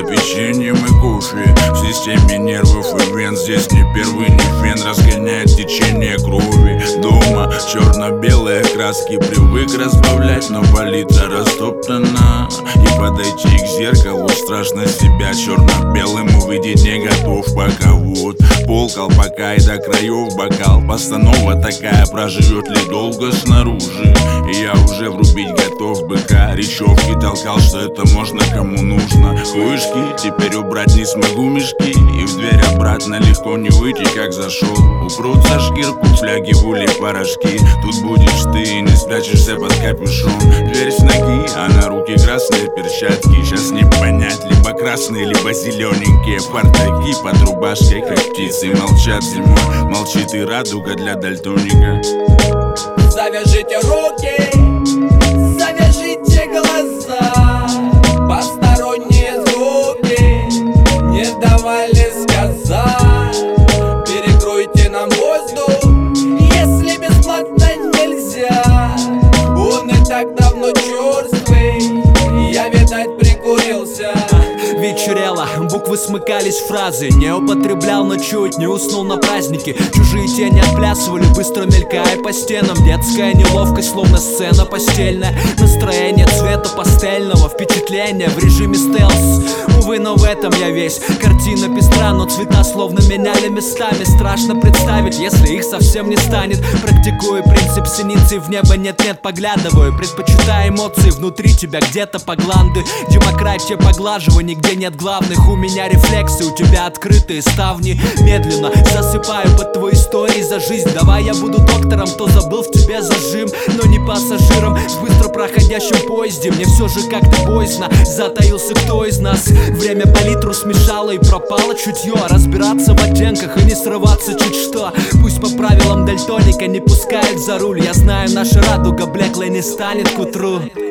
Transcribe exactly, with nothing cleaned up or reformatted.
за печеньем и кофе. В системе нервов и вен здесь не первый, не фен разгоняет течение крови. Дома черно-белые краски привык разбавлять, но палитра растоптана. И подойти к зеркалу страшно себя черно-белым увидеть не готов пока. Вот пол колпака и до краев бокал. Постанова такая, проживет ли долго снаружи. И я уже врубить готов быка. Речевки толкал, что это можно кому нужно. Хуешки теперь убрать не смогу мешки. И в дверь обратно легко не выйти, как зашел. Упрут за шкирку, фляги, вули, порошки. Тут будешь ты и не спрячешься под капюшон. Дверь с ноги, а на руки красные перчатки. Сейчас не понять, либо красные, либо зелененькие фартаки под рубашкой, как птицы молчат зимой. Молчит и радуга для дальтоника. Завяжите руки, завяжите глаза. Посторонние звуки не давали сказать. Перекройте нам воздух, если бесплатно нельзя. Он и так давно черствый, я, видать, прикурился. Вечерело, буквы смыкались в фразы. Не употреблял, но чуть не уснул на празднике. Чужие тени отплясывали, быстро мелькая по стенам. Детская неловкость, словно сцена постельная. Настроение цвета пастельного, впечатление в режиме стелс. Увы, но в этом я весь. Картина пестра, но цвета словно меняли местами. Страшно представить, если их совсем не станет. Практикую принцип синицы, в небо нет-нет поглядываю. Предпочитаю эмоции внутри тебя, где-то по гланды. Демократия поглаживаний, где нет главных. У меня рефлексы, у тебя открытые ставни. Медленно засыпаю под твои истории за жизнь. Давай я буду доктором, кто забыл в тебе зажим. Но не пассажиром в быстро проходящем поезде. Мне все же как-то поздно, затаился кто из нас. Время палитру смешало и пропало чутье. Разбираться в оттенках и не срываться чуть что. Пусть по правилам дальтоника не пускает за руль. Я знаю, наша радуга блеклой не станет к утру.